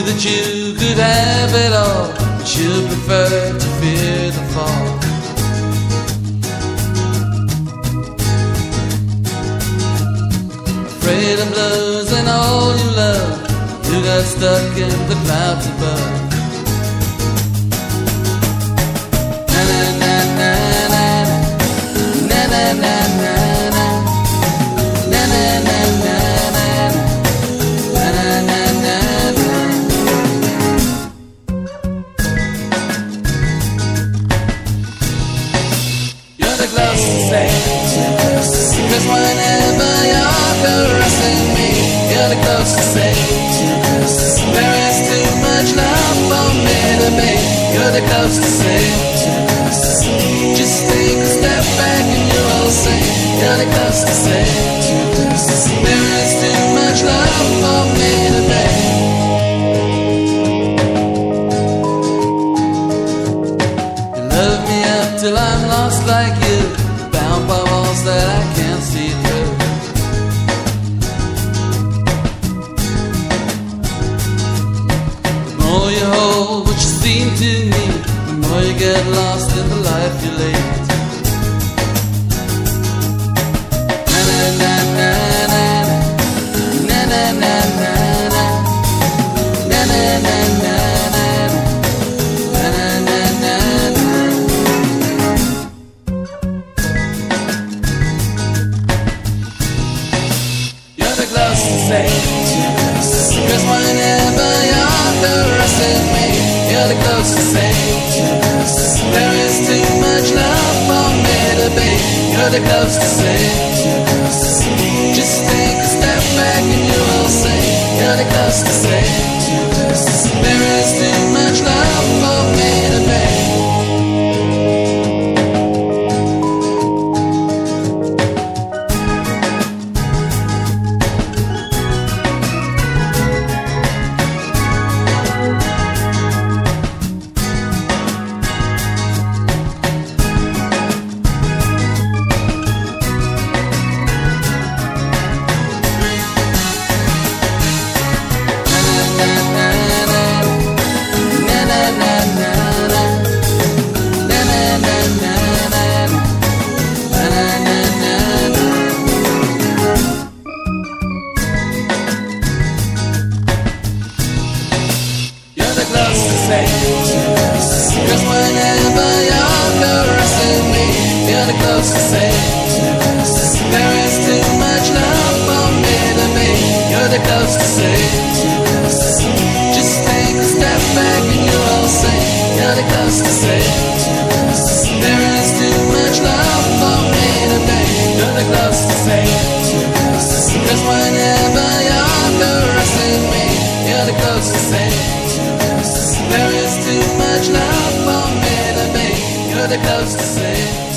that you could have it all, but you prefer to fear the fall. Afraid of losing all you love, you got stuck in the clouds above. Na na na na na na na na na na na na na na. You're the closest thing, 'cause whenever you're caressing me, you're the closest thing. There is too much love for me to be. You're the closest thing. Just take a step back and you will see. You're the closest thing. There is too much love for me to be. You love me up till I'm lost like you, bound by walls that I can't see through. The more you hold what you seem to need, the more you get lost in the life you lead. Na na na na na na na na na na na na na na. Cause whenever you're caressing me, you're the closest thing. There is too much love for me to be. You're the closest thing. Just take a step back and you will see. You're the closest thing. There is too much love for me to be. Cause whenever you're caressing me, you're the closest thing. There is too much love for me to be. You're the closest thing. Just take a step back and you will see. You're the closest thing. There is too much love for me to be. You're the closest thing. Cause whenever you're caressing me, you're the closest thing. There is too much love for me to be. You're the closest thing.